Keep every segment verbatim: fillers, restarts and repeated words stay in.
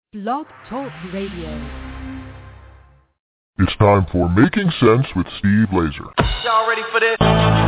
Blog Talk Radio. It's time for Making Sense with Steve Laser. Y'all ready for this?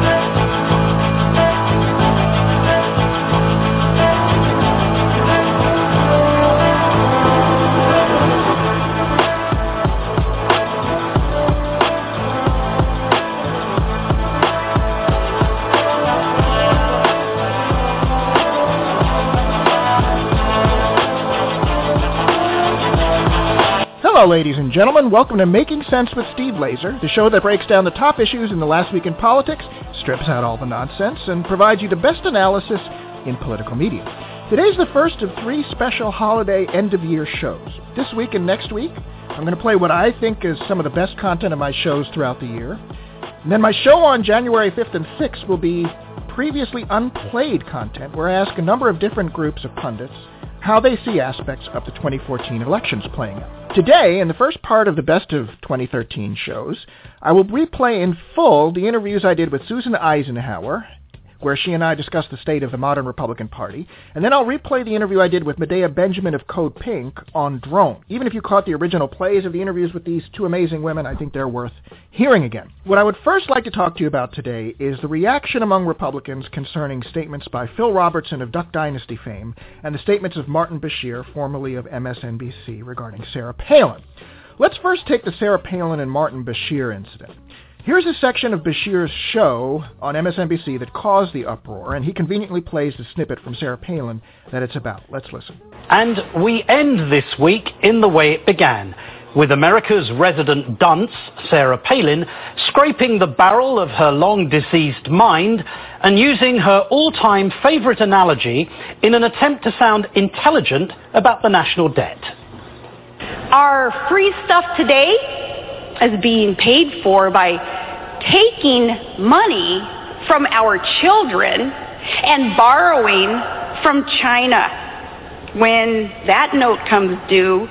Hello, ladies and gentlemen. Welcome to Making Sense with Steve Laser, the show that breaks down the top issues in the last week in politics, strips out all the nonsense, and provides you the best analysis in political media. Today's the first of three special holiday end-of-year shows. This week and next week, I'm going to play what I think is some of the best content of my shows throughout the year. And then my show on January fifth and sixth will be previously unplayed content, where I ask a number of different groups of pundits how they see aspects of the twenty fourteen elections playing out. Today, in the first part of the Best of twenty thirteen shows, I will replay in full the interviews I did with Susan Eisenhower, where she and I discussed the state of the modern Republican Party, and then I'll replay the interview I did with Medea Benjamin of Code Pink on drone. Even if you caught the original plays of the interviews with these two amazing women, I think they're worth hearing again. What I would first like to talk to you about today is the reaction among Republicans concerning statements by Phil Robertson of Duck Dynasty fame and the statements of Martin Bashir, formerly of M S N B C, regarding Sarah Palin. Let's first take the Sarah Palin and Martin Bashir incident. Here's a section of Bashir's show on M S N B C that caused the uproar, and he conveniently plays the snippet from Sarah Palin that it's about. Let's listen. And we end this week in the way it began, with America's resident dunce, Sarah Palin, scraping the barrel of her long-deceased mind and using her all-time favorite analogy in an attempt to sound intelligent about the national debt. Our free stuff today is being paid for by taking money from our children and borrowing from China. When that note comes due,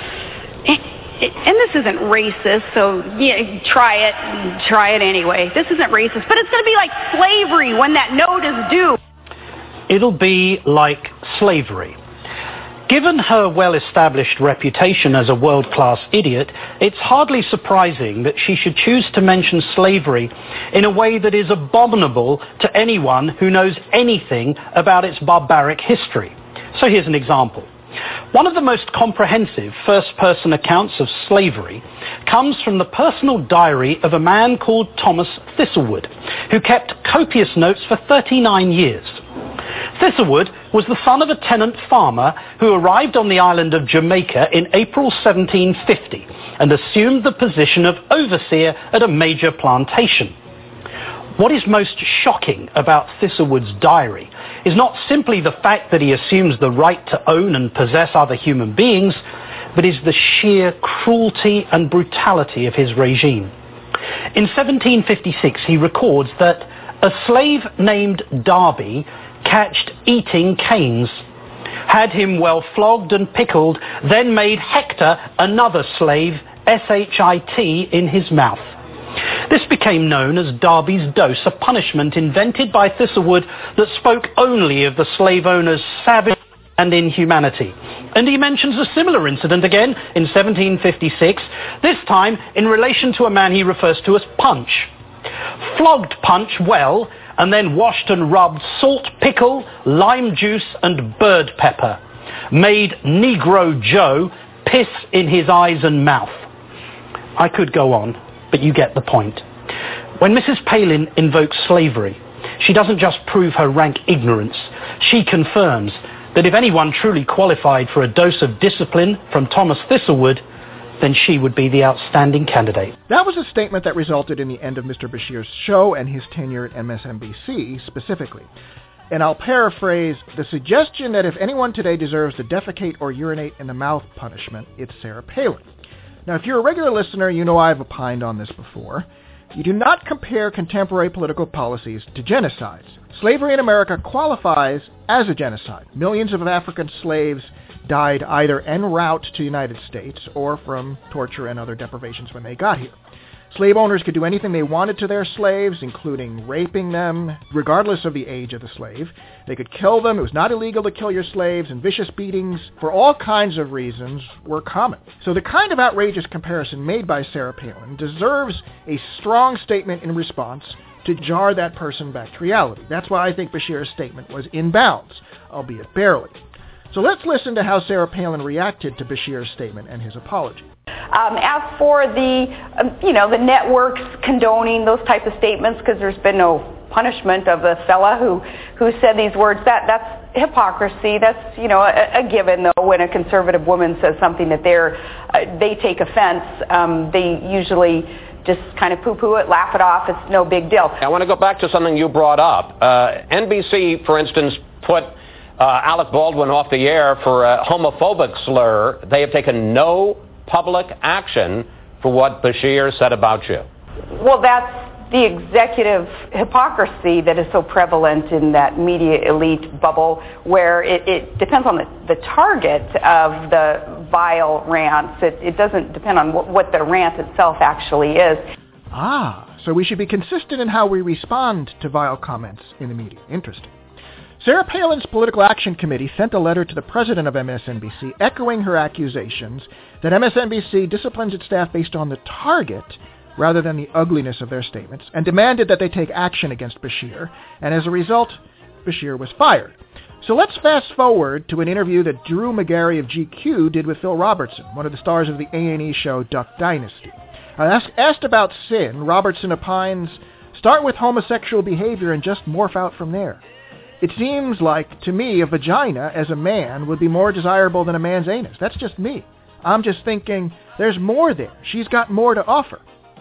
and this isn't racist, so yeah, try it, try it anyway. This isn't racist, but it's going to be like slavery when that note is due. It'll be like slavery. Given her well-established reputation as a world-class idiot, it's hardly surprising that she should choose to mention slavery in a way that is abominable to anyone who knows anything about its barbaric history. So here's an example. One of the most comprehensive first-person accounts of slavery comes from the personal diary of a man called Thomas Thistlewood, who kept copious notes for thirty-nine years. Thistlewood was the son of a tenant farmer who arrived on the island of Jamaica in April seventeen fifty and assumed the position of overseer at a major plantation. What is most shocking about Thistlewood's diary is not simply the fact that he assumes the right to own and possess other human beings, but is the sheer cruelty and brutality of his regime. In seventeen fifty-six, he records that a slave named Darby catched eating canes, had him well flogged and pickled, then made Hector, another slave, S H I T, in his mouth. This became known as Darby's dose, a punishment invented by Thistlewood that spoke only of the slave owner's savage and inhumanity. And he mentions a similar incident again in seventeen fifty-six, this time in relation to a man he refers to as Punch. Flogged Punch well, and then washed and rubbed salt pickle, lime juice, and bird pepper. Made Negro Joe piss in his eyes and mouth. I could go on, but you get the point. When Missus Palin invokes slavery, she doesn't just prove her rank ignorance. She confirms that if anyone truly qualified for a dose of discipline from Thomas Thistlewood, then she would be the outstanding candidate. That was a statement that resulted in the end of Mister Bashir's show and his tenure at M S N B C specifically. And I'll paraphrase, the suggestion that if anyone today deserves to defecate or urinate in the mouth punishment, it's Sarah Palin. Now, if you're a regular listener, you know I've opined on this before. You do not compare contemporary political policies to genocides. Slavery in America qualifies as a genocide. Millions of African slaves died either en route to the United States or from torture and other deprivations when they got here. Slave owners could do anything they wanted to their slaves, including raping them, regardless of the age of the slave. They could kill them. It was not illegal to kill your slaves, and vicious beatings, for all kinds of reasons, were common. So the kind of outrageous comparison made by Sarah Palin deserves a strong statement in response to jar that person back to reality. That's why I think Beshear's statement was in bounds, albeit barely. So let's listen to how Sarah Palin reacted to Beshear's statement and his apology. Um, as for the, um, you know, the networks condoning those types of statements, because there's been no punishment of the fella who, who said these words, that that's hypocrisy. That's, you know, a, a given, though. When a conservative woman says something that they're, uh, they take offense, um, they usually just kind of poo-poo it, laugh it off. It's no big deal. I want to go back to something you brought up. Uh, N B C, for instance, put uh, Alec Baldwin off the air for a homophobic slur. They have taken no public action for what Beshear said about you. Well, that's the executive hypocrisy that is so prevalent in that media elite bubble, where it, it depends on the, the target of the vile rants. It, it doesn't depend on what, what the rant itself actually is. Ah, so we should be consistent in how we respond to vile comments in the media. Interesting. Sarah Palin's Political Action Committee sent a letter to the president of M S N B C echoing her accusations that M S N B C disciplines its staff based on the target rather than the ugliness of their statements, and demanded that they take action against Beshear, and as a result, Beshear was fired. So let's fast forward to an interview that Drew McGarry of G Q did with Phil Robertson, one of the stars of the A and E show Duck Dynasty. Asked, asked about sin, Robertson opines, start with homosexual behavior and just morph out from there. It seems like, to me, a vagina as a man would be more desirable than a man's anus. That's just me. I'm just thinking, there's more there. She's got more to offer.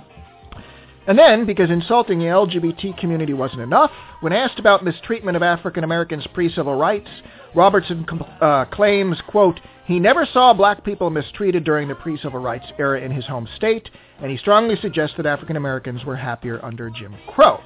And then, because insulting the L G B T community wasn't enough, when asked about mistreatment of African Americans pre-civil rights, Robertson uh, claims, quote, he never saw black people mistreated during the pre-civil rights era in his home state, and he strongly suggests that African Americans were happier under Jim Crow.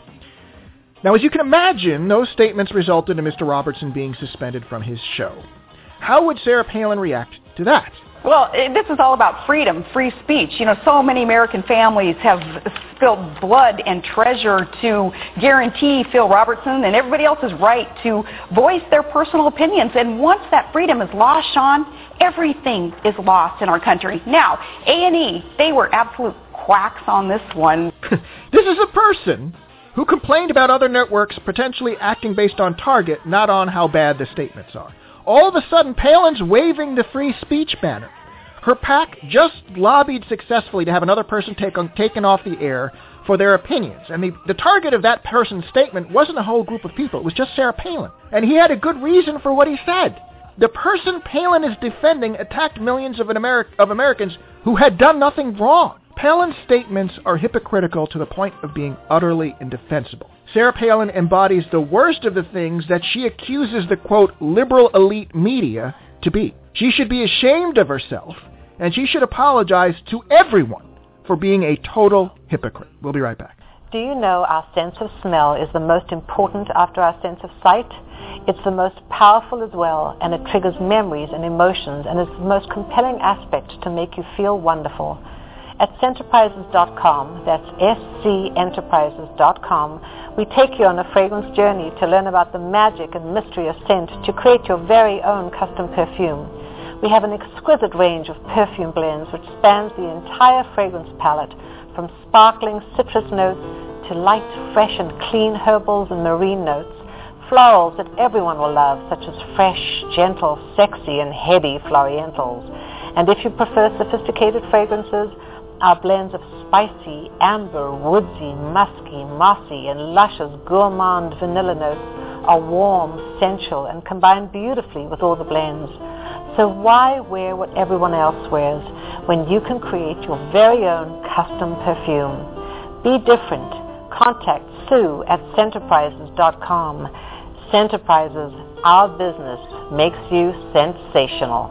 Now, as you can imagine, those statements resulted in Mister Robertson being suspended from his show. How would Sarah Palin react to that? Well, this is all about freedom, free speech. You know, so many American families have spilled blood and treasure to guarantee Phil Robertson and everybody else's right to voice their personal opinions. And once that freedom is lost, Sean, everything is lost in our country. Now, A and E, they were absolute quacks on this one. This is a person who complained about other networks potentially acting based on target, not on how bad the statements are. All of a sudden, Palin's waving the free speech banner. Her PAC just lobbied successfully to have another person take on, taken off the air for their opinions. And the, the target of that person's statement wasn't a whole group of people. It was just Sarah Palin. And he had a good reason for what he said. The person Palin is defending attacked millions of, an Ameri- of Americans who had done nothing wrong. Palin's statements are hypocritical to the point of being utterly indefensible. Sarah Palin embodies the worst of the things that she accuses the, quote, liberal elite media to be. She should be ashamed of herself, and she should apologize to everyone for being a total hypocrite. We'll be right back. Do you know our sense of smell is the most important after our sense of sight? It's the most powerful as well, and it triggers memories and emotions, and it's the most compelling aspect to make you feel wonderful. At Scenterprises dot com, that's S C Enterprises dot com, we take you on a fragrance journey to learn about the magic and mystery of scent to create your very own custom perfume. We have an exquisite range of perfume blends which spans the entire fragrance palette, from sparkling citrus notes to light, fresh and clean herbals and marine notes, florals that everyone will love, such as fresh, gentle, sexy and heady florientals. And if you prefer sophisticated fragrances, our blends of spicy, amber, woodsy, musky, mossy, and luscious gourmand vanilla notes are warm, sensual, and combine beautifully with all the blends. So why wear what everyone else wears when you can create your very own custom perfume? Be different. Contact Sue at Scenterprises dot com. Scenterprises, our business, makes you sensational.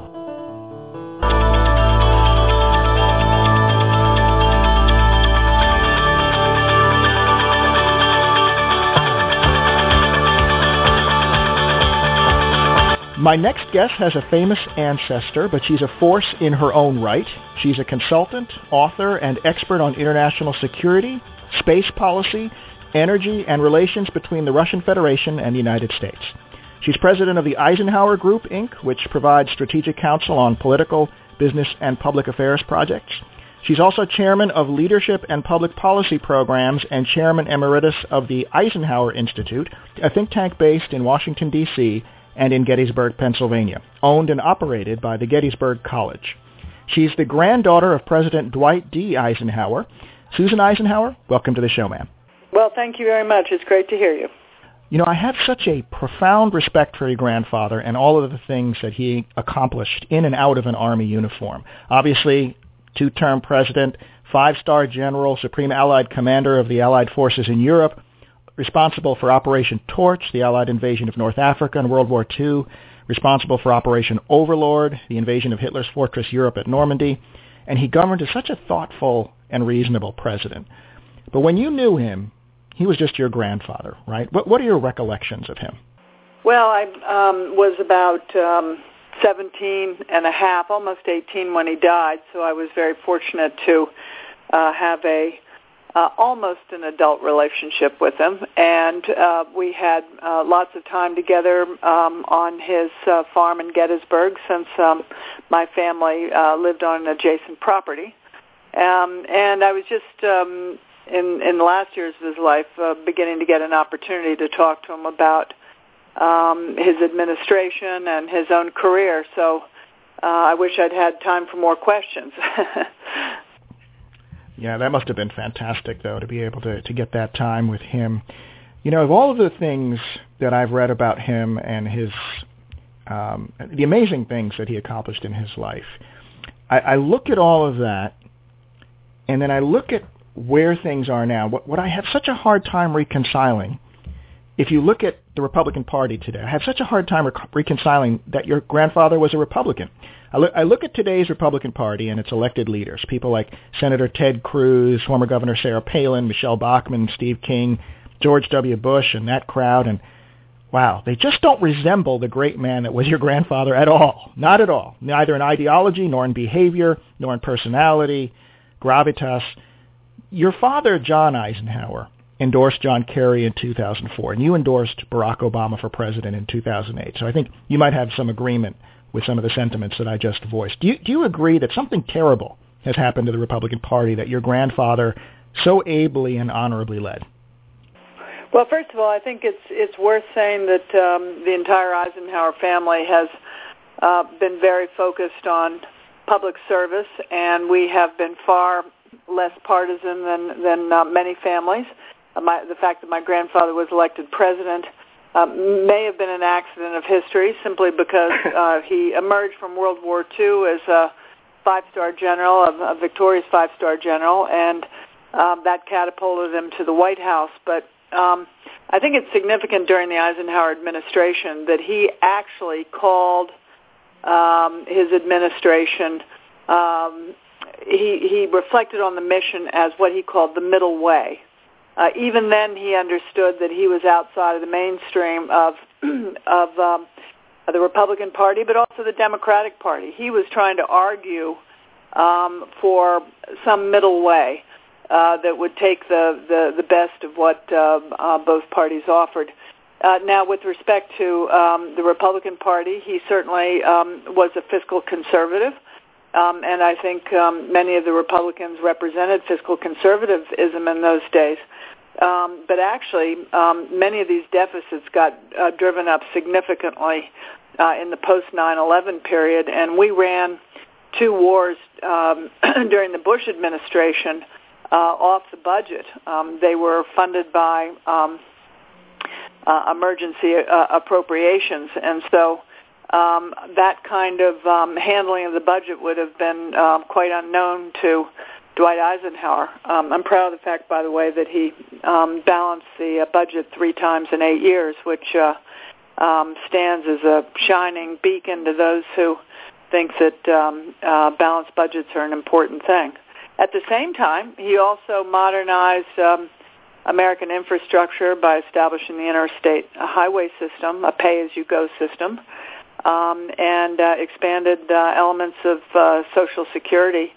My next guest has a famous ancestor, but she's a force in her own right. She's a consultant, author, and expert on international security, space policy, energy, and relations between the Russian Federation and the United States. She's president of the Eisenhower Group, Incorporated, which provides strategic counsel on political, business, and public affairs projects. She's also chairman of leadership and public policy programs and chairman emeritus of the Eisenhower Institute, a think tank based in Washington, D C, and in Gettysburg, Pennsylvania, owned and operated by the Gettysburg College. She's the granddaughter of President Dwight D. Eisenhower. Susan Eisenhower, welcome to the show, ma'am. Well, thank you very much. It's great to hear you. You know, I have such a profound respect for your grandfather and all of the things that he accomplished in and out of an Army uniform. Obviously, two-term president, five-star general, supreme Allied commander of the Allied forces in Europe, responsible for Operation Torch, the Allied invasion of North Africa in World War Two, responsible for Operation Overlord, the invasion of Hitler's fortress Europe at Normandy, and he governed as such a thoughtful and reasonable president. But when you knew him, he was just your grandfather, right? What, what are your recollections of him? Well, I um, was about um, seventeen and a half, almost eighteen when he died, so I was very fortunate to uh, have a Uh, almost an adult relationship with him, and uh, we had uh, lots of time together um, on his uh, farm in Gettysburg, since um, my family uh, lived on an adjacent property. Um, and I was just, um, in, in the last years of his life, uh, beginning to get an opportunity to talk to him about um, his administration and his own career, so uh, I wish I'd had time for more questions. Yeah, that must have been fantastic, though, to be able to, to get that time with him. You know, of all of the things that I've read about him and his, um, the amazing things that he accomplished in his life, I, I look at all of that, and then I look at where things are now. What, what I have such a hard time reconciling, if you look at the Republican Party today, I have such a hard time rec- reconciling that your grandfather was a Republican. I look, I look at today's Republican Party and its elected leaders, people like Senator Ted Cruz, former Governor Sarah Palin, Michelle Bachmann, Steve King, George W. Bush, and that crowd, and wow, they just don't resemble the great man that was your grandfather at all. Not at all. Neither in ideology, nor in behavior, nor in personality, gravitas. Your father, John Eisenhower, endorsed John Kerry in two thousand four, and you endorsed Barack Obama for president in two thousand eight. So I think you might have some agreement with some of the sentiments that I just voiced. Do you, do you agree that something terrible has happened to the Republican Party that your grandfather so ably and honorably led? Well, first of all, I think it's it's worth saying that um, the entire Eisenhower family has uh, been very focused on public service, and we have been far less partisan than, than uh, many families. Uh, my, the fact that my grandfather was elected president Uh, may have been an accident of history, simply because uh, he emerged from World War Two as a five-star general, a, a victorious five-star general, and um, that catapulted him to the White House. But um, I think it's significant during the Eisenhower administration that he actually called um, his administration, um, he, he reflected on the mission as what he called the middle way. Uh, even then, he understood that he was outside of the mainstream of of, um, of the Republican Party, but also the Democratic Party. He was trying to argue um, for some middle way uh, that would take the, the, the best of what uh, uh, both parties offered. Uh, now, with respect to um, the Republican Party, he certainly um, was a fiscal conservative. Um, and I think um, many of the Republicans represented fiscal conservatism in those days. Um, but actually, um, many of these deficits got uh, driven up significantly uh, in the post nine eleven period, and we ran two wars um, during the Bush administration uh, off the budget. Um, they were funded by um, uh, emergency uh, appropriations, and so um, that kind of um, handling of the budget would have been uh, quite unknown to Dwight Eisenhower. Um, I'm proud of the fact, by the way, that he um, balanced the uh, budget three times in eight years, which uh, um, stands as a shining beacon to those who think that um, uh, balanced budgets are an important thing. At the same time, he also modernized um, American infrastructure by establishing the interstate highway system, a pay-as-you-go system. um, and uh, expanded uh, elements of uh, Social Security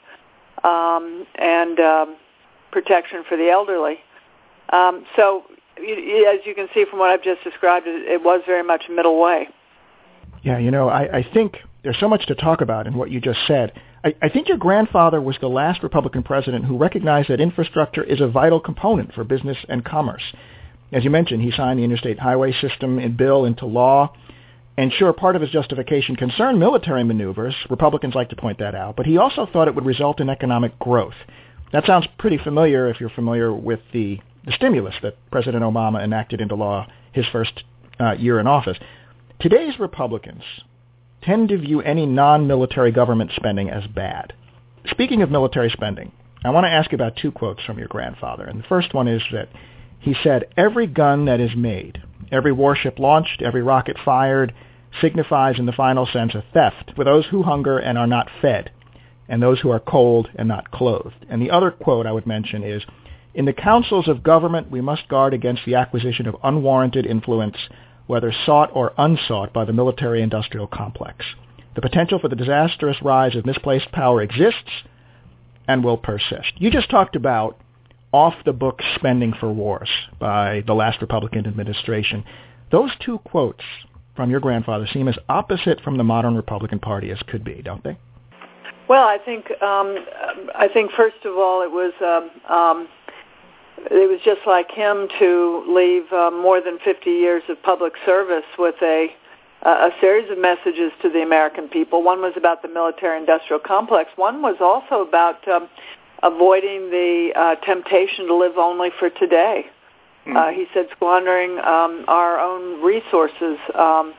um, and um, protection for the elderly. Um, so, you, as you can see from what I've just described, it, it was very much a middle way. Yeah, you know, I, I think there's so much to talk about in what you just said. I, I think your grandfather was the last Republican president who recognized that infrastructure is a vital component for business and commerce. As you mentioned, he signed the Interstate Highway System in bill into law. And sure, part of his justification concerned military maneuvers. Republicans like to point that out. But he also thought it would result in economic growth. That sounds pretty familiar if you're familiar with the, the stimulus that President Obama enacted into law his first uh, year in office. Today's Republicans tend to view any non-military government spending as bad. Speaking of military spending, I want to ask you about two quotes from your grandfather. And the first one is that he said, "Every gun that is made, every warship launched, every rocket fired, signifies in the final sense a theft for those who hunger and are not fed, and those who are cold and not clothed." And the other quote I would mention is, "In the councils of government, we must guard against the acquisition of unwarranted influence, whether sought or unsought by the military-industrial complex. The potential for the disastrous rise of misplaced power exists and will persist." You just talked about off-the-book spending for wars by the last Republican administration. Those two quotes from your grandfather seem as opposite from the modern Republican Party as could be, don't they? Well, I think um, I think first of all, it was um, um, it was just like him to leave uh, more than fifty years of public service with a a series of messages to the American people. One was about the military-industrial complex. One was also about um, avoiding the uh, temptation to live only for today. Mm-hmm. Uh, he said squandering um, our own resources. Um,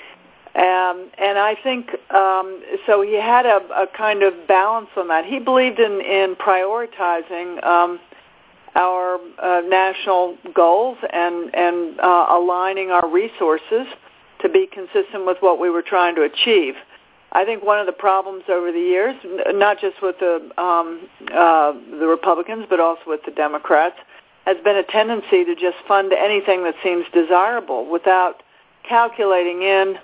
and, and I think, um, so he had a, a kind of balance on that. He believed in, in prioritizing um, our uh, national goals and, and uh, aligning our resources to be consistent with what we were trying to achieve. I think one of the problems over the years, not just with the um, uh, the Republicans, but also with the Democrats, has been a tendency to just fund anything that seems desirable without calculating in,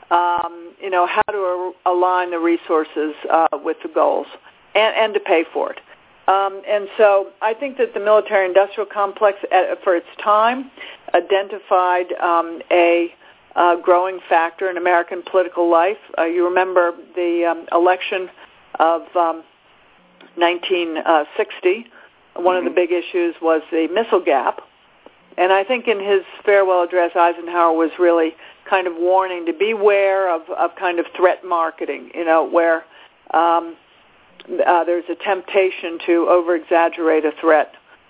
um, you know, how to align the resources uh, with the goals and, and to pay for it. Um, and so I think that the military-industrial complex, at, for its time, identified um, a Uh, growing factor in American political life. Uh, you remember the um, election of um, nineteen sixty. One mm-hmm. of the big issues was the missile gap. And I think in his farewell address, Eisenhower was really kind of warning to beware of, of kind of threat marketing, you know, where um, uh, there's a temptation to over-exaggerate a threat.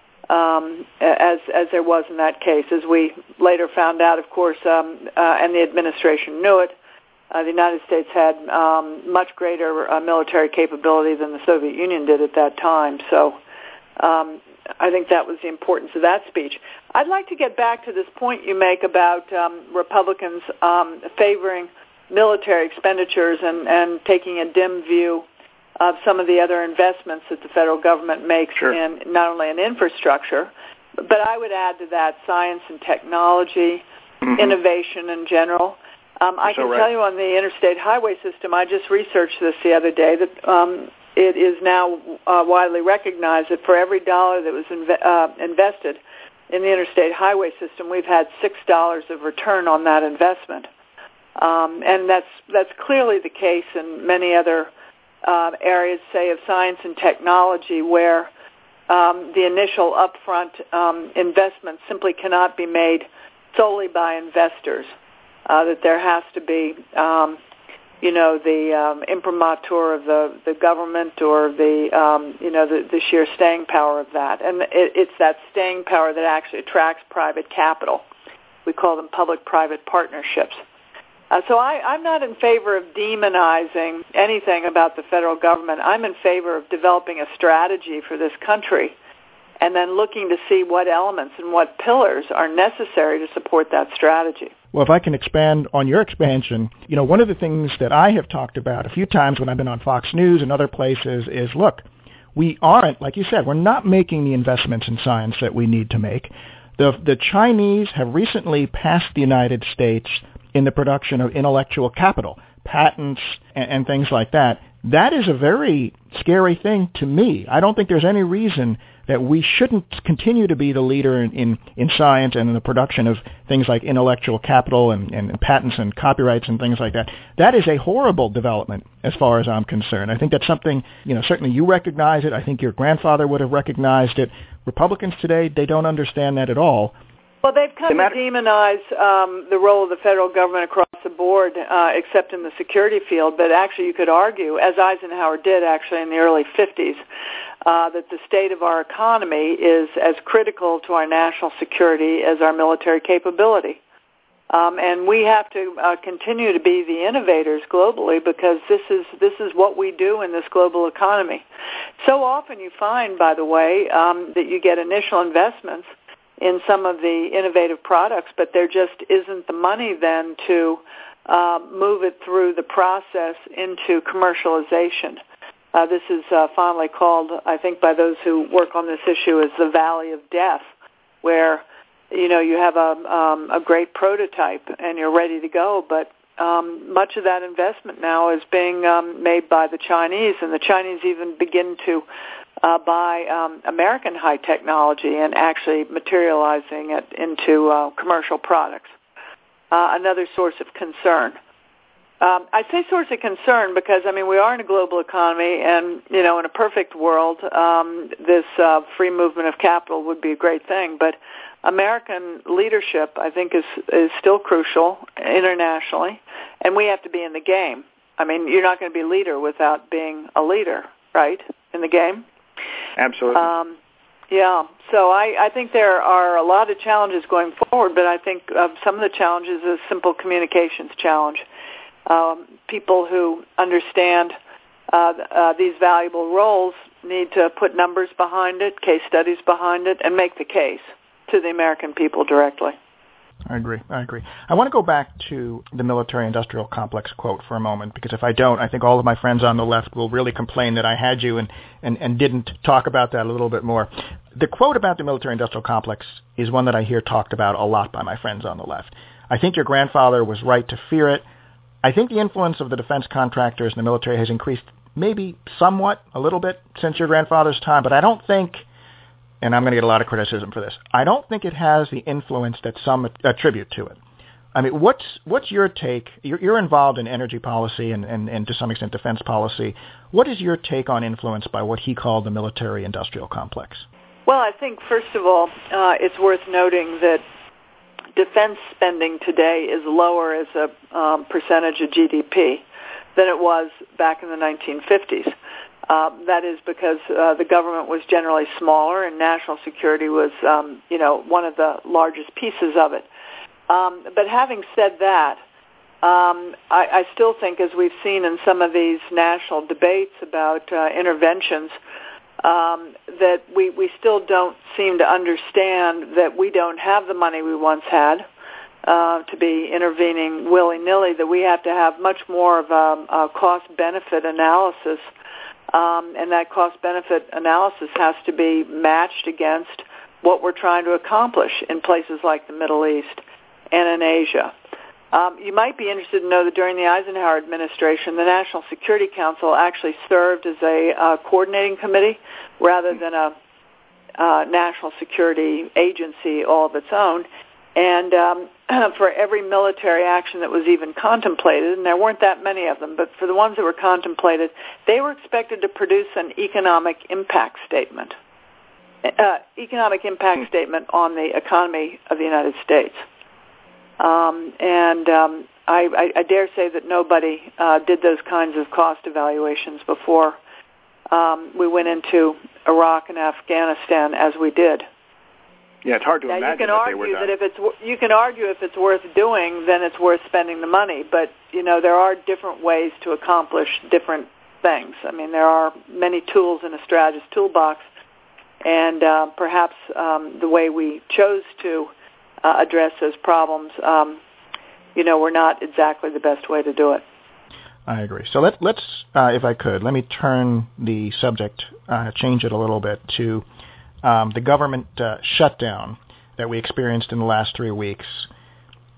Um, as as there was in that case, as we later found out, of course, um, uh, and the administration knew it. Uh, the United States had um, much greater uh, military capability than the Soviet Union did at that time. So um, I think that was the importance of that speech. I'd like to get back to this point you make about um, Republicans um, favoring military expenditures and, and taking a dim view of some of the other investments that the federal government makes sure. in not only in infrastructure, but I would add to that science and technology, mm-hmm. innovation in general. Um, I can so right. tell you on the interstate highway system, I just researched this the other day, that um, it is now uh, widely recognized that for every dollar that was inve- uh, invested in the interstate highway system, we've had six dollars of return on that investment. Um, and that's that's clearly the case in many other Uh, areas, say, of science and technology, where um, the initial upfront um, investment simply cannot be made solely by investors, uh, that there has to be, um, you know, the um, imprimatur of the, the government or the, um, you know, the, the sheer staying power of that. And it, it's that staying power that actually attracts private capital. We call them public-private partnerships. Uh, so I, I'm not in favor of demonizing anything about the federal government. I'm in favor of developing a strategy for this country and then looking to see what elements and what pillars are necessary to support that strategy. Well, if I can expand on your expansion, you know, one of the things that I have talked about a few times when I've been on Fox News and other places is, look, we aren't, like you said, we're not making the investments in science that we need to make. The, the Chinese have recently passed the United States in the production of intellectual capital, patents, and, and things like that. That is a very scary thing to me. I don't think there's any reason that we shouldn't continue to be the leader in, in, in science and in the production of things like intellectual capital and, and patents and copyrights and things like that. That is a horrible development as far as I'm concerned. I think that's something, you know, certainly you recognize it. I think your grandfather would have recognized it. Republicans today, they don't understand that at all. Well, they've come to demonize um, the role of the federal government across the board, uh, except in the security field. But actually, you could argue, as Eisenhower did actually in the early fifties, uh, that the state of our economy is as critical to our national security as our military capability. Um, and we have to uh, continue to be the innovators globally, because this is this is what we do in this global economy. So often you find, by the way, um, that you get initial investments in some of the innovative products, but there just isn't the money then to uh, move it through the process into commercialization. Uh, this is uh, fondly called, I think, by those who work on this issue, as the valley of death, where you know you have a, um, a great prototype and you're ready to go, but um, much of that investment now is being um, made by the Chinese, and the Chinese even begin to Uh, by um, American high technology and actually materializing it into uh, commercial products. Uh, another source of concern. Um, I say source of concern because, I mean, we are in a global economy, and, you know, in a perfect world, um, this uh, free movement of capital would be a great thing. But American leadership, I think, is, is still crucial internationally, and we have to be in the game. I mean, you're not going to be a leader without being a leader, right, in the game? Absolutely. Um, yeah, so I, I think there are a lot of challenges going forward, but I think uh, some of the challenges is a simple communications challenge. Um, people who understand uh, uh, these valuable roles need to put numbers behind it, case studies behind it, and make the case to the American people directly. I agree. I agree. I want to go back to the military-industrial complex quote for a moment, because if I don't, I think all of my friends on the left will really complain that I had you and, and, and didn't talk about that a little bit more. The quote about the military-industrial complex is one that I hear talked about a lot by my friends on the left. I think your grandfather was right to fear it. I think the influence of the defense contractors in the military has increased maybe somewhat, a little bit, since your grandfather's time, but I don't think, and I'm going to get a lot of criticism for this, I don't think it has the influence that some attribute to it. I mean, what's what's your take? You're, you're involved in energy policy and, and, and to some extent defense policy. What is your take on influence by what he called the military-industrial complex? Well, I think, first of all, uh, it's worth noting that defense spending today is lower as a um, percentage of G D P than it was back in the nineteen fifties. Uh, that is because uh, the government was generally smaller, and national security was, um, you know, one of the largest pieces of it. Um, but having said that, um, I, I still think, as we've seen in some of these national debates about uh, interventions, um, that we, we still don't seem to understand that we don't have the money we once had uh, to be intervening willy-nilly, that we have to have much more of a, a cost-benefit analysis. Um, and that cost-benefit analysis has to be matched against what we're trying to accomplish in places like the Middle East and in Asia. Um, you might be interested to know that during the Eisenhower administration, the National Security Council actually served as a uh, coordinating committee rather than a uh, national security agency all of its own. And um, for every military action that was even contemplated, and there weren't that many of them, but for the ones that were contemplated, they were expected to produce an economic impact statement, uh, economic impact statement on the economy of the United States. Um, and um, I, I, I dare say that nobody uh, did those kinds of cost evaluations before um, we went into Iraq and Afghanistan as we did. Yeah, it's hard to now, imagine you can that argue they were done. that if it's you can argue if it's worth doing, then it's worth spending the money. But you know there are different ways to accomplish different things. I mean, there are many tools in a strategist's toolbox, and uh, perhaps um, the way we chose to uh, address those problems, um, you know, were not exactly the best way to do it. I agree. So let, let's, uh, if I could, let me turn the subject, uh, change it a little bit to Um, the government uh, shutdown that we experienced in the last three weeks.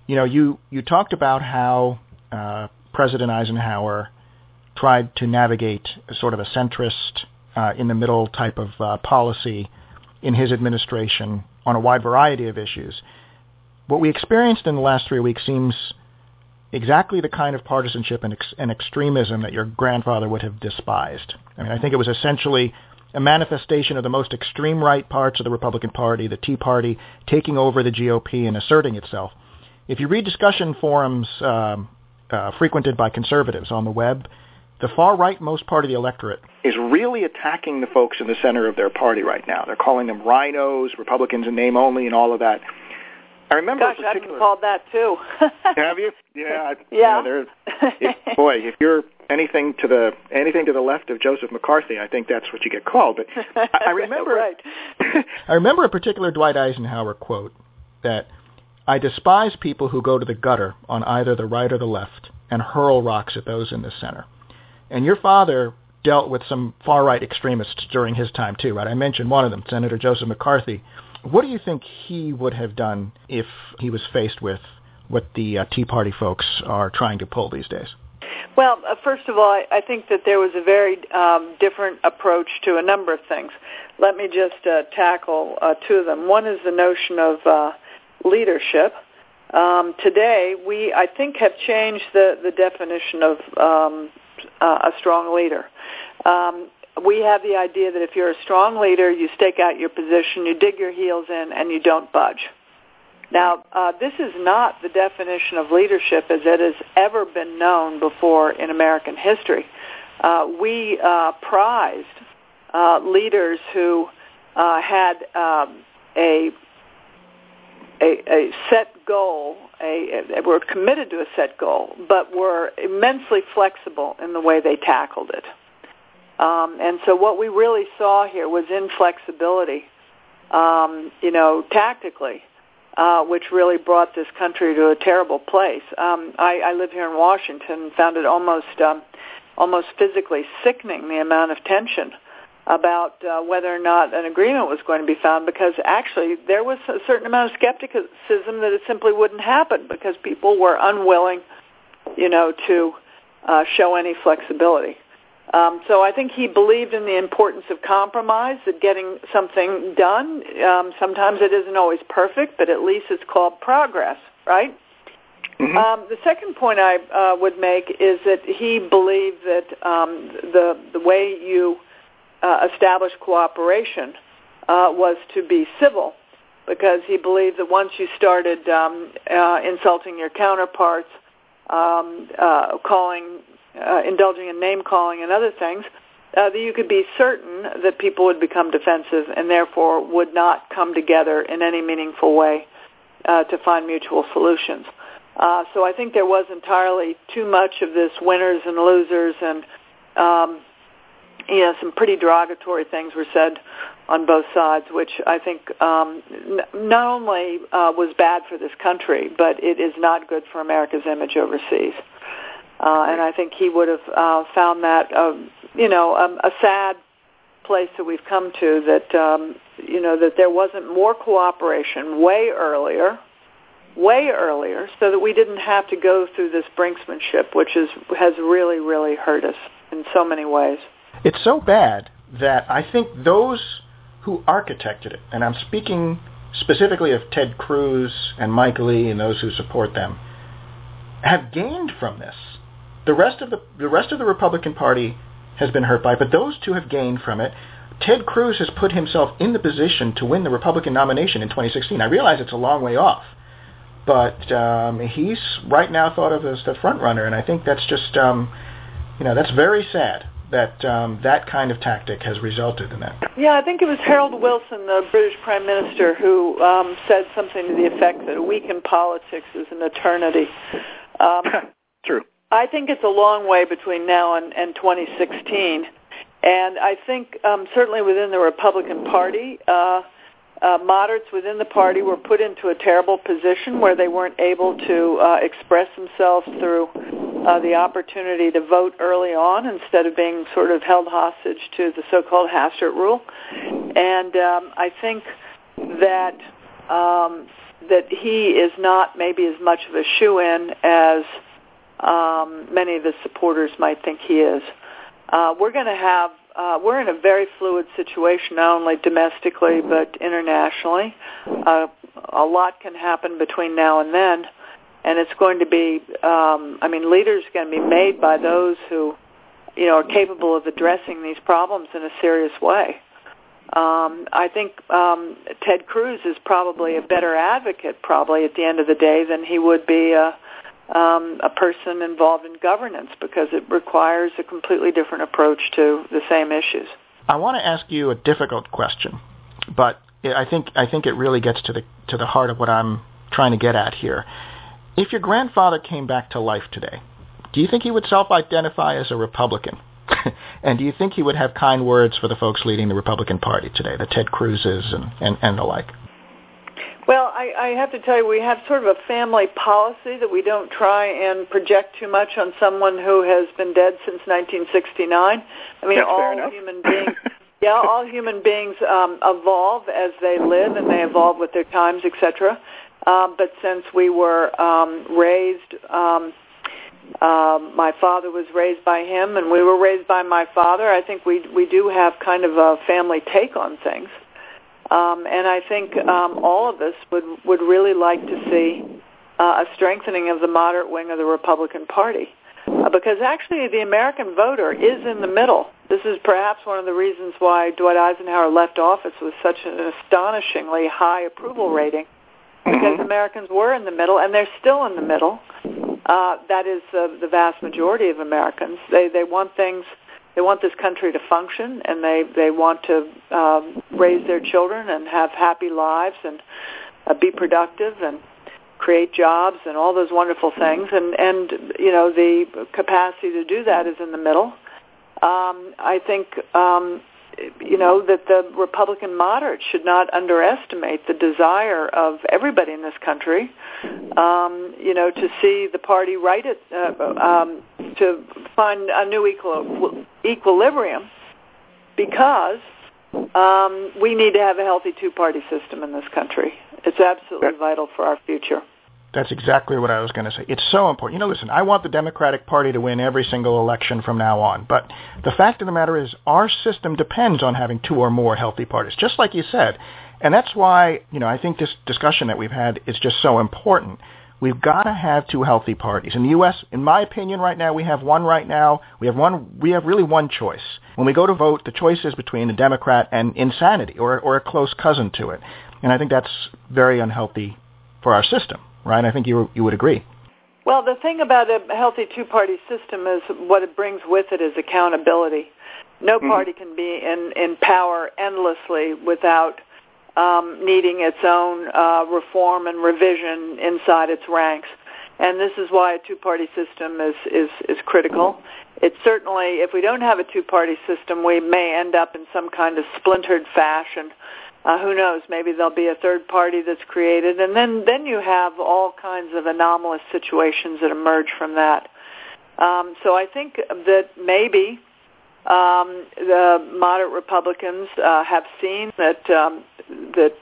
you know, you, you talked about how uh, President Eisenhower tried to navigate a sort of a centrist, uh, in-the-middle type of uh, policy in his administration on a wide variety of issues. What we experienced in the last three weeks seems exactly the kind of partisanship and, ex- and extremism that your grandfather would have despised. I mean, I think it was essentially a manifestation of the most extreme right parts of the Republican Party, the Tea Party, taking over the G O P and asserting itself. If you read discussion forums um, uh, frequented by conservatives on the web, the far rightmost part of the electorate is really attacking the folks in the center of their party right now. They're calling them rhinos, Republicans in name only, and all of that. I remember Gosh, a particular... I've been called that too. Have you? Yeah. Yeah. You know, if, boy, if you're anything to the anything to the left of Joseph McCarthy, I think that's what you get called. But I, I remember. Right. I remember a particular Dwight Eisenhower quote that I despise people who go to the gutter on either the right or the left and hurl rocks at those in the center. And your father dealt with some far-right extremists during his time, too, right? I mentioned one of them, Senator Joseph McCarthy. What do you think he would have done if he was faced with what the uh, Tea Party folks are trying to pull these days? Well, uh, first of all, I, I think that there was a very um, different approach to a number of things. Let me just uh, tackle uh, two of them. One is the notion of uh, leadership. Um, today, we, I think, have changed the, the definition of um, uh, a strong leader. Um, we have the idea that if you're a strong leader, you stake out your position, you dig your heels in, and you don't budge. Now, uh, this is not the definition of leadership as it has ever been known before in American history. Uh, we uh, prized uh, leaders who uh, had um, a, a a set goal, a, a, were committed to a set goal, but were immensely flexible in the way they tackled it. Um, and so what we really saw here was inflexibility, um, you know, tactically, uh, which really brought this country to a terrible place. Um, I, I live here in Washington and found it almost, um, almost physically sickening, the amount of tension about uh, whether or not an agreement was going to be found, because actually there was a certain amount of skepticism that it simply wouldn't happen because people were unwilling, you know, to uh, show any flexibility. Um, so I think he believed in the importance of compromise, that getting something done, um, sometimes it isn't always perfect, but at least it's called progress, right? Mm-hmm. Um, the second point I uh, would make is that he believed that um, the the way you uh, establish cooperation uh, was to be civil, because he believed that once you started um, uh, insulting your counterparts, um, uh, calling Uh, indulging in name-calling and other things, uh, that you could be certain that people would become defensive and therefore would not come together in any meaningful way uh, to find mutual solutions. Uh, so I think there was entirely too much of this winners and losers, and um, you know, some pretty derogatory things were said on both sides, which I think um, n- not only uh, was bad for this country, but it is not good for America's image overseas. Uh, and I think he would have uh, found that, uh, you know, um, a sad place that we've come to, that, um, you know, that there wasn't more cooperation way earlier, way earlier, so that we didn't have to go through this brinksmanship, which is, has really, really hurt us in so many ways. It's so bad that I think those who architected it, and I'm speaking specifically of Ted Cruz and Mike Lee and those who support them, have gained from this. The rest of the the rest of the Republican Party has been hurt by it, but those two have gained from it. Ted Cruz has put himself in the position to win the Republican nomination in twenty sixteen. I realize it's a long way off, but um, he's right now thought of as the front runner, and I think that's just, um, you know, that's very sad that um, that kind of tactic has resulted in that. Yeah, I think it was Harold Wilson, the British Prime Minister, who um, said something to the effect that a week in politics is an eternity. Um, True. I think it's a long way between now and, and twenty sixteen, and I think um, certainly within the Republican Party, uh, uh, moderates within the party were put into a terrible position where they weren't able to uh, express themselves through uh, the opportunity to vote early on, instead of being sort of held hostage to the so-called Hastert rule. And um, I think that um, that he is not maybe as much of a shoo-in as um, many of his supporters might think he is. Uh, we're going to have, uh, we're in a very fluid situation, not only domestically but internationally. Uh, a lot can happen between now and then, and it's going to be, um, I mean, leaders are going to be made by those who, you know, are capable of addressing these problems in a serious way. Um, I think um, Ted Cruz is probably a better advocate, probably at the end of the day, than he would be a, um, a person involved in governance, because it requires a completely different approach to the same issues. I want to ask you a difficult question, but I think I think it really gets to the to the heart of what I'm trying to get at here. If your grandfather came back to life today, do you think he would self-identify as a Republican? And do you think he would have kind words for the folks leading the Republican Party today, the Ted Cruzes and, and, and the like? Well, I, I have to tell you, we have sort of a family policy that we don't try and project too much on someone who has been dead since nineteen sixty-nine. I mean, That's all human beings, yeah, all human beings um, evolve as they live, and they evolve with their times, et cetera. Um, but since we were um, raised. Um, Um, my father was raised by him, and we were raised by my father. I think we we do have kind of a family take on things, um, and I think um, all of us would would really like to see uh, a strengthening of the moderate wing of the Republican Party, uh, because actually the American voter is in the middle. This is perhaps one of the reasons why Dwight Eisenhower left office with such an astonishingly high approval rating, because Americans were in the middle, and they're still in the middle. Uh, that is uh, the vast majority of Americans. They they want things, they want this country to function, and they, they want to um, raise their children and have happy lives and uh, be productive and create jobs and all those wonderful things. And, and you know, the capacity to do that is in the middle. Um, I think, um, you know, that the Republican moderates should not underestimate the desire of everybody in this country, um, you know, to see the party right at, uh, um, to find a new equil- equilibrium, because um, we need to have a healthy two-party system in this country. It's absolutely vital for our future. That's exactly what I was going to say. It's so important. You know, listen, I want the Democratic Party to win every single election from now on. But the fact of the matter is our system depends on having two or more healthy parties, just like you said. And that's why, you know, I think this discussion that we've had is just so important. We've got to have two healthy parties. In the U S, in my opinion, right now, we have one right now. We have one. We have really one choice. When we go to vote, the choice is between a Democrat and insanity, or, or a close cousin to it. And I think that's very unhealthy for our system. Right, I think you you would agree. Well, the thing about a healthy two-party system is what it brings with it is accountability. No mm-hmm. party can be in, in power endlessly without um, needing its own uh, reform and revision inside its ranks. And this is why a two-party system is, is, is critical. It's certainly, if we don't have a two-party system, we may end up in some kind of splintered fashion. Uh, who knows? Maybe there'll be a third party that's created, and then, then you have all kinds of anomalous situations that emerge from that. Um, so I think that maybe um, the moderate Republicans uh, have seen that um, that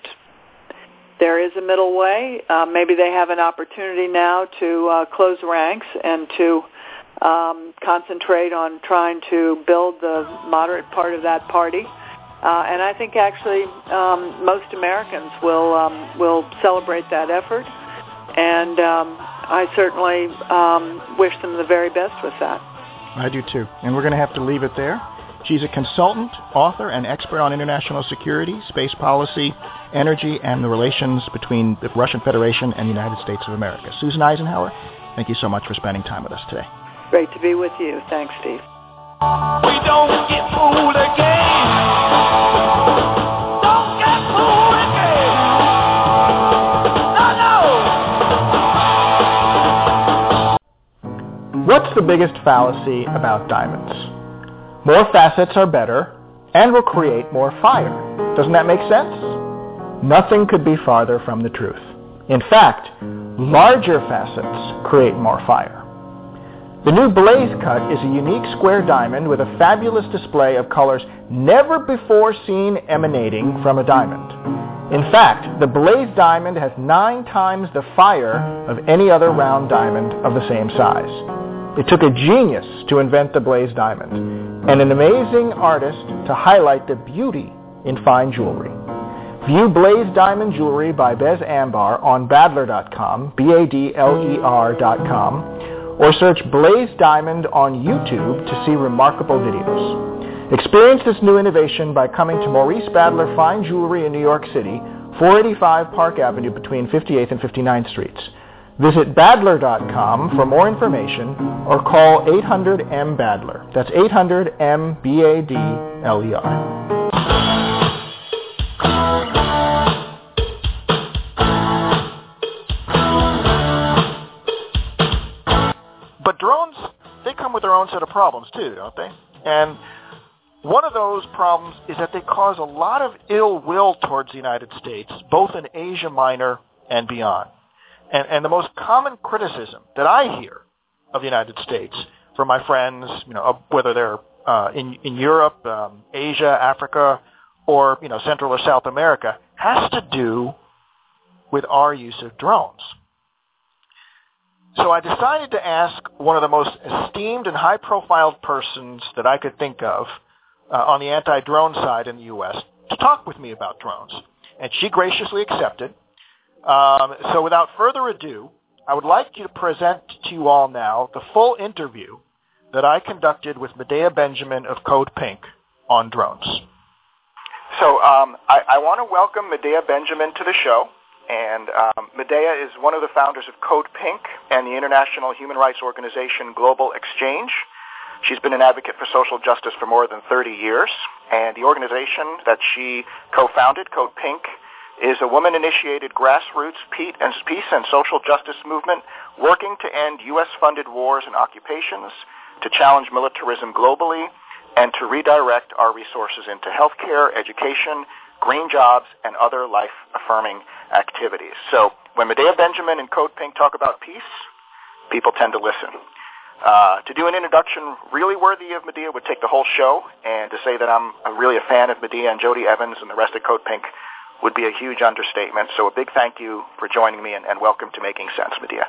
there is a middle way. Uh, maybe they have an opportunity now to uh, close ranks and to um, concentrate on trying to build the moderate part of that party. Uh, and I think actually um, most Americans will um, will celebrate that effort, and um, I certainly um, wish them the very best with that. I do too. And we're going to have to leave it there. She's a consultant, author, and expert on international security, space policy, energy, and the relations between the Russian Federation and the United States of America. Susan Eisenhower, thank you so much for spending time with us today. Great to be with you. Thanks, Steve. We don't get fooled again. Don't get fooled again. No, no. What's the biggest fallacy about diamonds? More facets are better and will create more fire. Doesn't that make sense? Nothing could be farther from the truth. In fact, larger facets create more fire. The new Blaze Cut is a unique square diamond with a fabulous display of colors never before seen emanating from a diamond. In fact, the Blaze diamond has nine times the fire of any other round diamond of the same size. It took a genius to invent the Blaze diamond, and an amazing artist to highlight the beauty in fine jewelry. View Blaze Diamond Jewelry by Bez Ambar on Badler dot com, B A D L E R dot com, or search Blaze Diamond on YouTube to see remarkable videos. Experience this new innovation by coming to Maurice Badler Fine Jewelry in New York City, four eighty-five Park Avenue between fifty-eighth and fifty-ninth Streets. Visit Badler dot com for more information or call eight hundred M Badler. That's eight hundred M B A D L E R. But drones, they come with their own set of problems too, don't they? And one of those problems is that they cause a lot of ill will towards the United States, both in Asia Minor and beyond. And, and the most common criticism that I hear of the United States from my friends, you know, whether they're uh, in, in Europe, um, Asia, Africa, or, you know, Central or South America, has to do with our use of drones. So I decided to ask one of the most esteemed and high-profile persons that I could think of uh, on the anti-drone side in the U S to talk with me about drones. And she graciously accepted. Um, so without further ado, I would like you to present to you all now the full interview that I conducted with Medea Benjamin of Code Pink on drones. So um, I, I want to welcome Medea Benjamin to the show. And um, Medea is one of the founders of Code Pink and the international human rights organization Global Exchange. She's been an advocate for social justice for more than thirty years. And the organization that she co-founded, Code Pink, is a woman-initiated grassroots peace and social justice movement working to end U S-funded wars and occupations, to challenge militarism globally, and to redirect our resources into healthcare, education, green jobs, and other life-affirming activities. So when Medea Benjamin and Code Pink talk about peace, people tend to listen. Uh, to do an introduction really worthy of Medea would take the whole show, and to say that I'm really a fan of Medea and Jody Evans and the rest of Code Pink would be a huge understatement. So a big thank you for joining me, and, and welcome to Making Sense, Medea.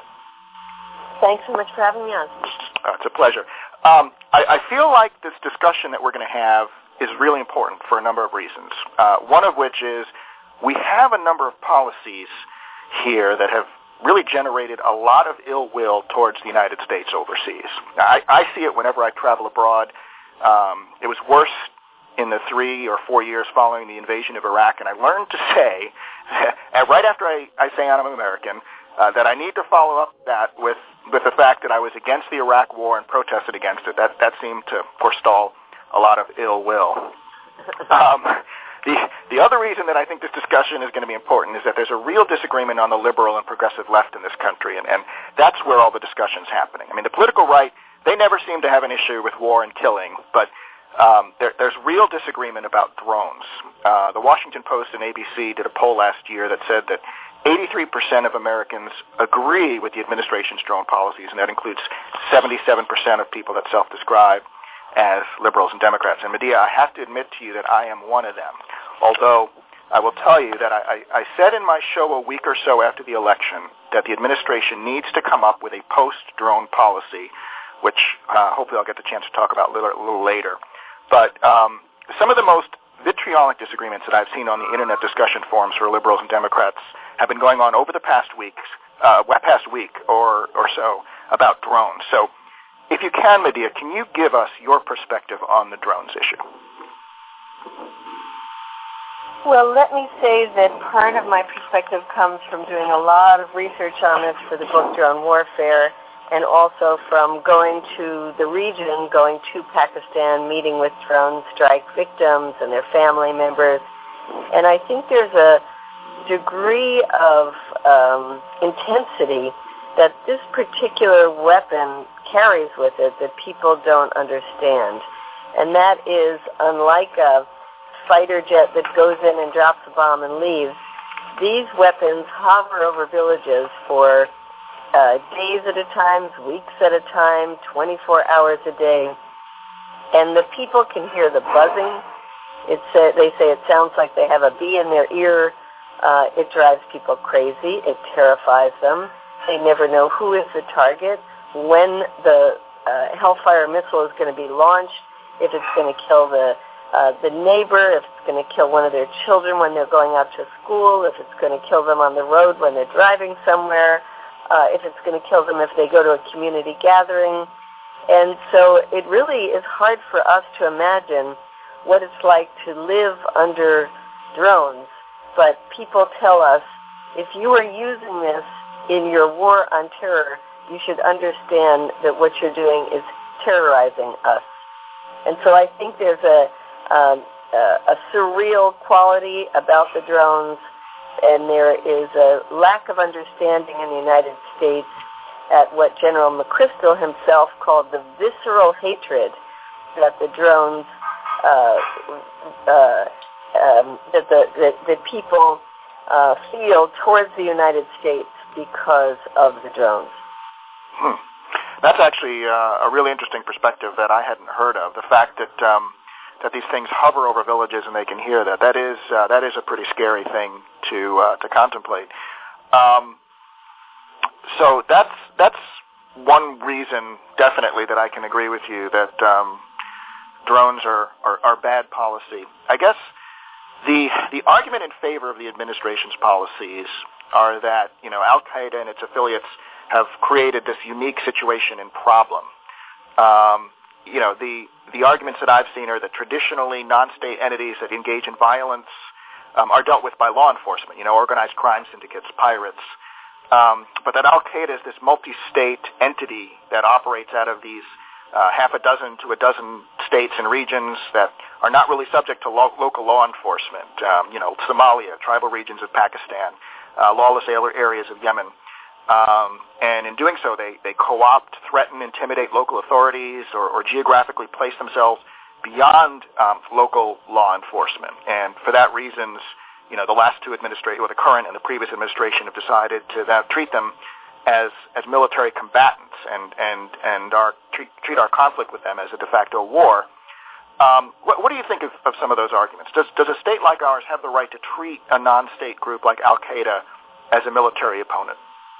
Thanks so much for having me on. Uh, it's a pleasure. Um, I, I feel like this discussion that we're going to have is really important for a number of reasons. Uh, one of which is we have a number of policies here that have really generated a lot of ill will towards the United States overseas. Now, I, I see it whenever I travel abroad. Um, it was worse in the three or four years following the invasion of Iraq, and I learned to say, and right after I, I say I'm American, uh, that I need to follow up that with, with the fact that I was against the Iraq war and protested against it. That, that seemed to forestall a lot of ill will. Um, the, the other reason that I think this discussion is going to be important is that there's a real disagreement on the liberal and progressive left in this country, and, and that's where all the discussion's happening. I mean, the political right, they never seem to have an issue with war and killing, but um, there, there's real disagreement about drones. Uh, the Washington Post and A B C did a poll last year that said that eighty-three percent of Americans agree with the administration's drone policies, and that includes seventy-seven percent of people that self-describe as liberals and Democrats. And Medea, I have to admit to you that I am one of them. Although I will tell you that I, I, I said in my show a week or so after the election that the administration needs to come up with a post-drone policy, which uh, hopefully I'll get the chance to talk about a little, a little later. But um, some of the most vitriolic disagreements that I've seen on the internet discussion forums for liberals and Democrats have been going on over the past weeks, uh, past week or, or so about drones. So if you can, Medea, can you give us your perspective on the drones issue? Well, let me say that part of my perspective comes from doing a lot of research on this for the book Drone Warfare, and also from going to the region, going to Pakistan, meeting with drone strike victims and their family members. And I think there's a degree of um, intensity that this particular weapon carries with it that people don't understand. And that is, unlike a fighter jet that goes in and drops a bomb and leaves, these weapons hover over villages for uh, days at a time, weeks at a time, twenty-four hours a day. And the people can hear the buzzing. It's, uh, they say it sounds like they have a bee in their ear Uh, it drives people crazy. It terrifies them. They never know who is the target, when the uh, Hellfire missile is going to be launched, if it's going to kill the uh, the neighbor, if it's going to kill one of their children when they're going out to school, if it's going to kill them on the road when they're driving somewhere, uh, if it's going to kill them if they go to a community gathering. And so it really is hard for us to imagine what it's like to live under drones. But people tell us, if you are using this in your war on terror, you should understand that what you're doing is terrorizing us. And so I think there's a, um, a, a surreal quality about the drones, and there is a lack of understanding in the United States at what General McChrystal himself called the visceral hatred that the drones, uh, uh, um, that, the, that, that people uh, feel towards the United States because of the drones. Hmm. That's actually uh, a really interesting perspective that I hadn't heard of. The fact that um, that these things hover over villages and they can hear that, that is uh, that is a pretty scary thing to uh, to contemplate. Um, so that's that's one reason definitely that I can agree with you that um, drones are, are, are bad policy. I guess the the argument in favor of the administration's policies are that, you know, Al-Qaeda and its affiliates have created this unique situation and problem. Um, you know, the the arguments that I've seen are that traditionally non-state entities that engage in violence um, are dealt with by law enforcement, you know, organized crime syndicates, pirates. Um, but that Al-Qaeda is this multi-state entity that operates out of these uh, half a dozen to a dozen states and regions that are not really subject to lo- local law enforcement. Um, you know, Somalia, tribal regions of Pakistan, uh, lawless areas of Yemen. Um, and in doing so, they, they co-opt, threaten, intimidate local authorities or, or geographically place themselves beyond um, local law enforcement. And for that reasons, you know, the last two administrations, or the current and the previous administration, have decided to that, treat them as as military combatants and and and our treat, treat our conflict with them as a de facto war. Um, what, what do you think of, of some of those arguments? Does does a state like ours have the right to treat a non-state group like Al-Qaeda as a military opponent?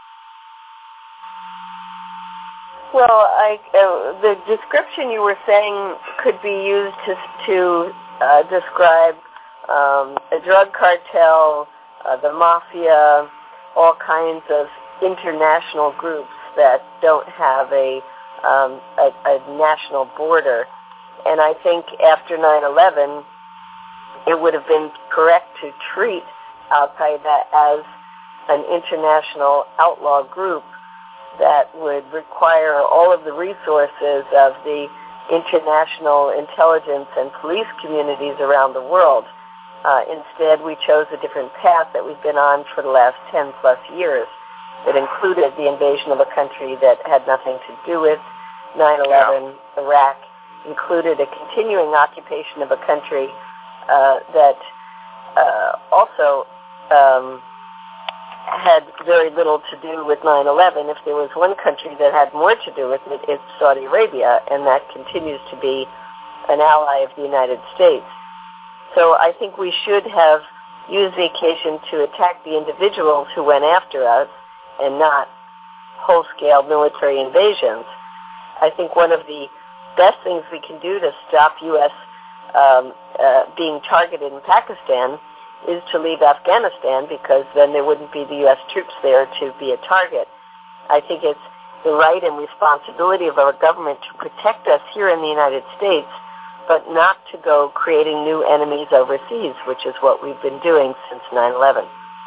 Well, I, uh, the description you were saying could be used to to uh, describe um, a drug cartel, uh, the mafia, all kinds of international groups that don't have a, um, a, a national border. And I think after nine eleven, it would have been correct to treat Al-Qaeda as an international outlaw group that would require all of the resources of the international intelligence and police communities around the world. Uh, instead, we chose a different path that we've been on for the last ten plus years that included the invasion of a country that had nothing to do with nine eleven, yeah. Iraq, included a continuing occupation of a country uh, that uh, also um, had very little to do with nine eleven. If there was one country that had more to do with it, it's Saudi Arabia, and that continues to be an ally of the United States. So I think we should have used the occasion to attack the individuals who went after us and not whole-scale military invasions. I think one of the best things we can do to stop U S um, uh, being targeted in Pakistan is to leave Afghanistan, because then there wouldn't be the U S troops there to be a target. I think it's the right and responsibility of our government to protect us here in the United States, but not to go creating new enemies overseas, which is what we've been doing since nine eleven.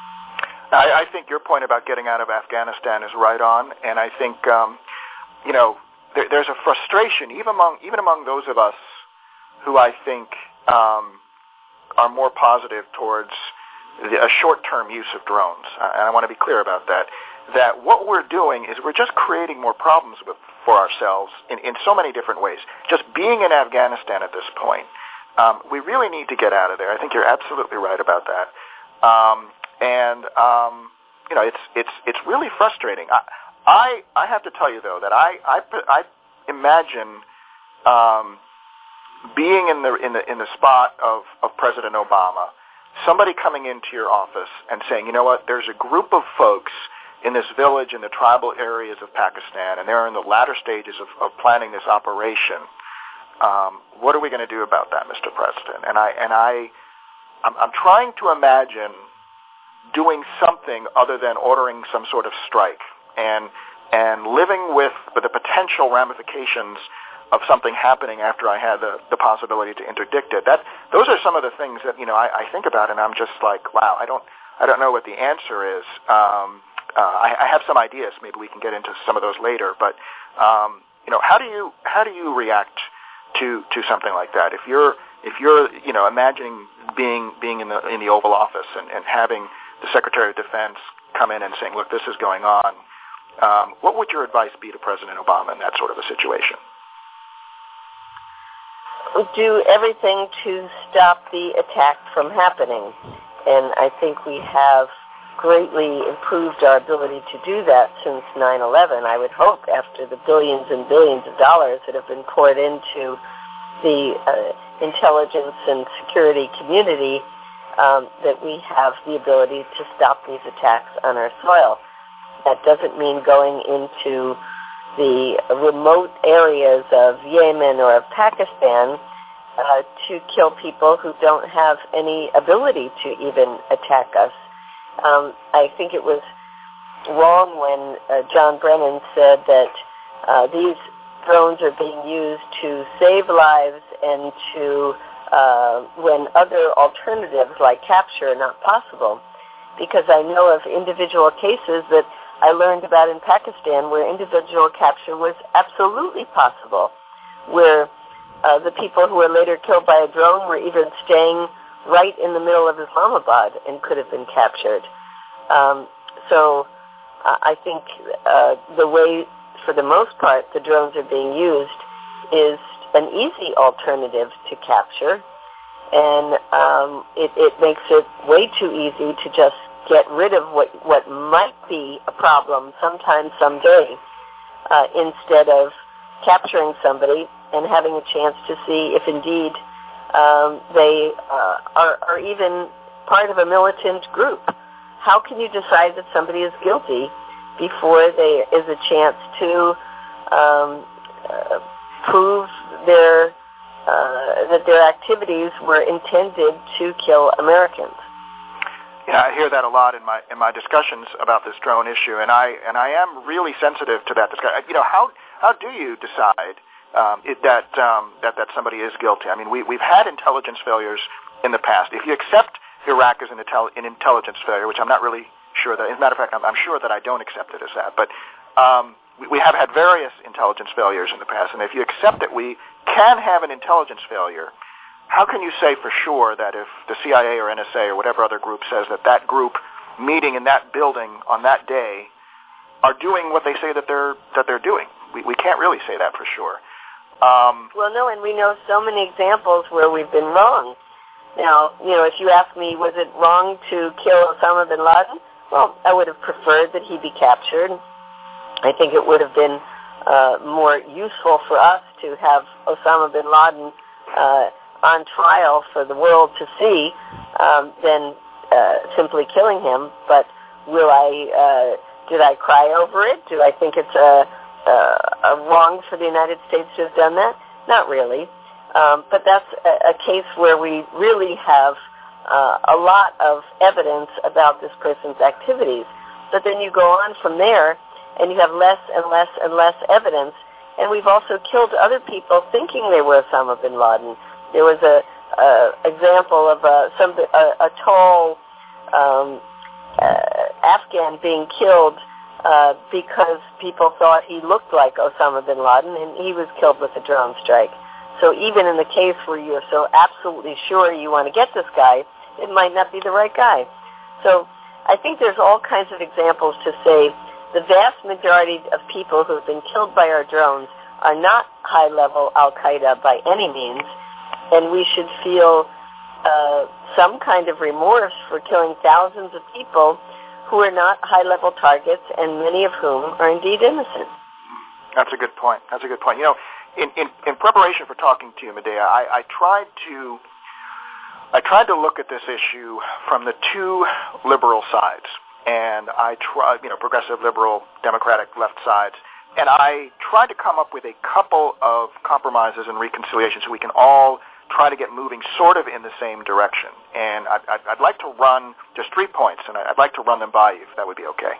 I, I think your point about getting out of Afghanistan is right on, and I think, um, you know, there, there's a frustration, even among, even among those of us who I think um, are more positive towards the, a short-term use of drones, uh, and I want to be clear about that, that what we're doing is we're just creating more problems with, for ourselves in, in so many different ways. Just being in Afghanistan at this point, um, we really need to get out of there. I think you're absolutely right about that. Um, and, um, you know, it's it's it's really frustrating. I, I I have to tell you, though, that I, I, I imagine um, being in the in the in the spot of, of President Obama, somebody coming into your office and saying, you know what, there's a group of folks in this village in the tribal areas of Pakistan, and they're in the latter stages of, of planning this operation. Um, what are we going to do about that, Mister President? And I and I, I'm, I'm trying to imagine doing something other than ordering some sort of strike and and living with, with the potential ramifications of something happening after I had the, the possibility to interdict it. That those are some of the things that you know I, I think about, and I'm just like, wow, I don't I don't know what the answer is. Um, Uh, I, I have some ideas. Maybe we can get into some of those later. But um, you know, how do you how do you react to to something like that? If you're if you're you know imagining being being in the in the Oval Office and, and having the Secretary of Defense come in and saying, "Look, this is going on." Um, what would your advice be to President Obama in that sort of a situation? Do everything to stop the attack from happening, and I think we have greatly improved our ability to do that since nine eleven. I would hope after the billions and billions of dollars that have been poured into the uh, intelligence and security community, um, that we have the ability to stop these attacks on our soil. That doesn't mean going into the remote areas of Yemen or of Pakistan uh, to kill people who don't have any ability to even attack us. Um, I think it was wrong when uh, John Brennan said that uh, these drones are being used to save lives and to uh, when other alternatives like capture are not possible. Because I know of individual cases that I learned about in Pakistan where individual capture was absolutely possible, where uh, the people who were later killed by a drone were even staying right in the middle of Islamabad and could have been captured. Um, so uh, I think uh, the way, for the most part, the drones are being used is an easy alternative to capture, and um, it, it makes it way too easy to just get rid of what, what might be a problem sometime, someday, uh, instead of capturing somebody and having a chance to see if indeed Um, they uh, are, are even part of a militant group. How can you decide that somebody is guilty before there is a chance to um, uh, prove their uh, that their activities were intended to kill Americans? Yeah, I hear that a lot in my in my discussions about this drone issue, and I and I am really sensitive to that discussion. You know, how how do you decide Um, it, that, um, that that somebody is guilty? I mean, we, we've had intelligence failures in the past. If you accept Iraq as an, intel- an intelligence failure, which I'm not really sure that, as a matter of fact, I'm, I'm sure that I don't accept it as that, but um, we, we have had various intelligence failures in the past, and if you accept that we can have an intelligence failure, how can you say for sure that if the C I A or N S A or whatever other group says that that group meeting in that building on that day are doing what they say that they're that they're doing? We, we can't really say that for sure. Um, well, no, and we know so many examples where we've been wrong. Now, you know, if you ask me, was it wrong to kill Osama bin Laden? Well, I would have preferred that he be captured. I think it would have been uh, more useful for us to have Osama bin Laden uh, on trial for the world to see um, than uh, simply killing him. But will I? Uh, did I cry over it? Do I think it's a Uh, uh, wrong for the United States to have done that? Not really. Um, but that's a, a case where we really have uh, a lot of evidence about this person's activities. But then you go on from there, and you have less and less and less evidence. And we've also killed other people thinking they were Osama bin Laden. There was a, a example of a, some, a, a tall um, uh, Afghan being killed Uh, because people thought he looked like Osama bin Laden, and he was killed with a drone strike. So even in the case where you're so absolutely sure you want to get this guy, it might not be the right guy. So I think there's all kinds of examples to say the vast majority of people who have been killed by our drones are not high-level Al-Qaeda by any means, and we should feel uh, some kind of remorse for killing thousands of people who are not high-level targets, and many of whom are indeed innocent. That's a good point. That's a good point. You know, in, in, in preparation for talking to you, Medea, I, I tried to I tried to look at this issue from the two liberal sides, and I tried, you know, progressive, liberal, democratic, left sides, and I tried to come up with a couple of compromises and reconciliations so we can all try to get moving sort of in the same direction. And I'd, I'd, I'd like to run just three points, and I'd like to run them by you, if that would be okay.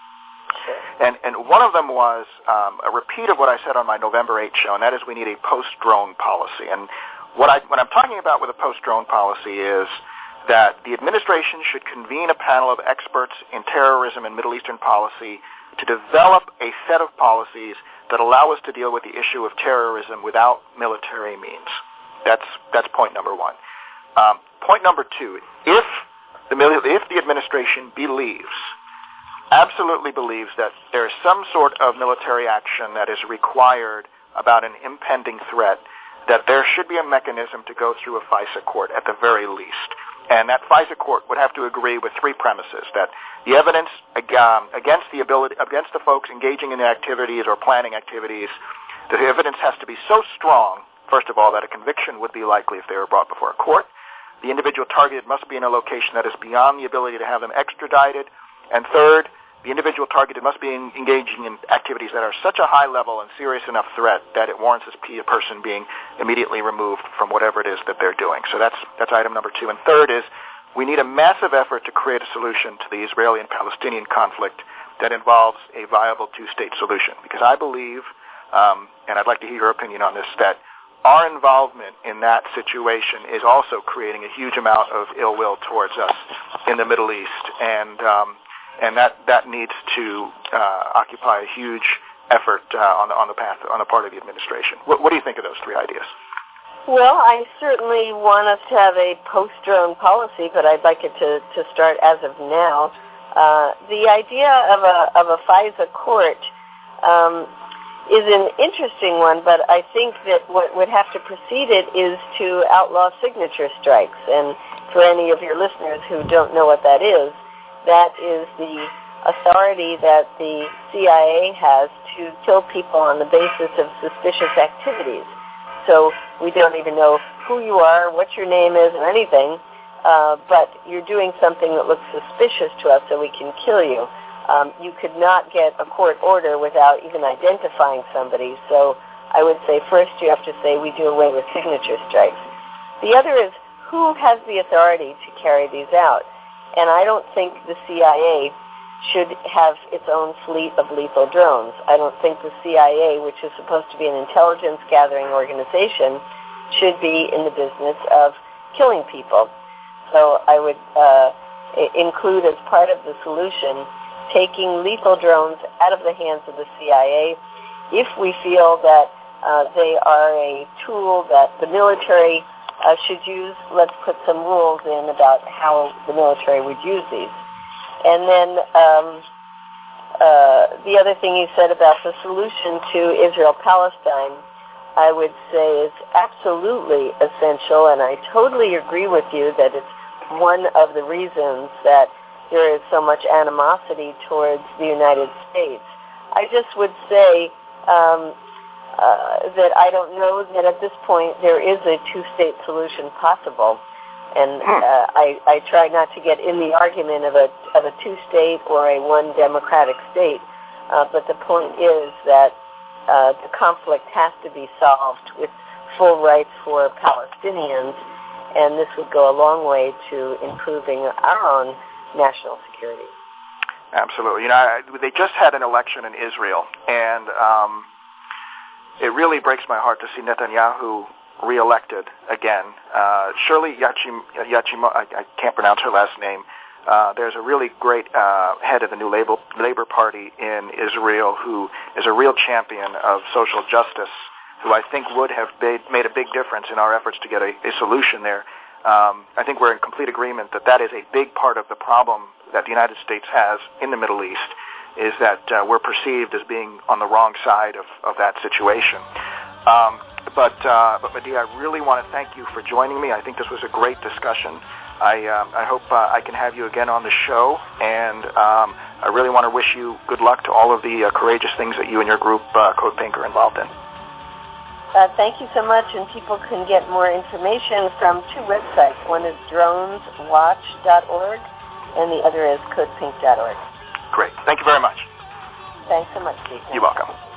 And, and one of them was um, a repeat of what I said on my November eighth show, and that is we need a post-drone policy. And what, I, what I'm talking about with a post-drone policy is that the administration should convene a panel of experts in terrorism and Middle Eastern policy to develop a set of policies that allow us to deal with the issue of terrorism without military means. That's, that's point number one. Um, point number two, if the, if the administration believes absolutely believes that there is some sort of military action that is required about an impending threat, that there should be a mechanism to go through a FISA court at the very least. And that FISA court would have to agree with three premises: that the evidence um, against the ability against the folks engaging in the activities or planning activities, the evidence has to be so strong, first of all, that a conviction would be likely if they were brought before a court. The individual targeted must be in a location that is beyond the ability to have them extradited. And third, the individual targeted must be in, engaging in activities that are such a high level and serious enough threat that it warrants this person being immediately removed from whatever it is that they're doing. So that's that's item number two. And third is we need a massive effort to create a solution to the Israeli and Palestinian conflict that involves a viable two-state solution. Because I believe, um, and I'd like to hear your opinion on this, that our involvement in that situation is also creating a huge amount of ill will towards us in the Middle East. And um, And that, that needs to uh, occupy a huge effort uh, on the on the path on the part of the administration. What, what do you think of those three ideas? Well, I certainly want us to have a post-drone policy, but I'd like it to, to start as of now. Uh, the idea of a of a FISA court um, is an interesting one, but I think that what would have to precede it is to outlaw signature strikes. And for any of your listeners who don't know what that is, that is the authority that the C I A has to kill people on the basis of suspicious activities. So we don't even know who you are, what your name is, or anything, uh, but you're doing something that looks suspicious to us, so we can kill you. Um, you could not get a court order without even identifying somebody. So I would say first you have to say we do away with signature strikes. The other is who has the authority to carry these out? And I don't think the C I A should have its own fleet of lethal drones. I don't think the C I A, which is supposed to be an intelligence-gathering organization, should be in the business of killing people. So I would uh, include as part of the solution taking lethal drones out of the hands of the C I A. If we feel that uh, they are a tool that the military Uh, should use, let's put some rules in about how the military would use these. And then um, uh, the other thing you said about the solution to Israel-Palestine, I would say is absolutely essential, and I totally agree with you that it's one of the reasons that there is so much animosity towards the United States. I just would say um, Uh, that I don't know that at this point there is a two-state solution possible. And uh, I, I try not to get in the argument of a, of a two-state or a one democratic state, uh, but the point is that uh, the conflict has to be solved with full rights for Palestinians, and this would go a long way to improving our own national security. Absolutely. You know, I, they just had an election in Israel, and um, it really breaks my heart to see Netanyahu reelected again. Uh, Shirley Yachim, Yachim, I, I can't pronounce her last name. Uh, there's a really great uh, head of the new Labor, Labor Party in Israel who is a real champion of social justice, who I think would have made, made a big difference in our efforts to get a, a solution there. Um, I think we're in complete agreement that that is a big part of the problem that the United States has in the Middle East, is that uh, we're perceived as being on the wrong side of, of that situation. Um, but, uh, but Medea, I really want to thank you for joining me. I think this was a great discussion. I, uh, I hope uh, I can have you again on the show, and um, I really want to wish you good luck to all of the uh, courageous things that you and your group, uh, Code Pink, are involved in. Uh, thank you so much, and people can get more information from two websites. One is drones watch dot org, and the other is code pink dot org. Great. Thank you very much. Thanks so much, Steve. You're welcome.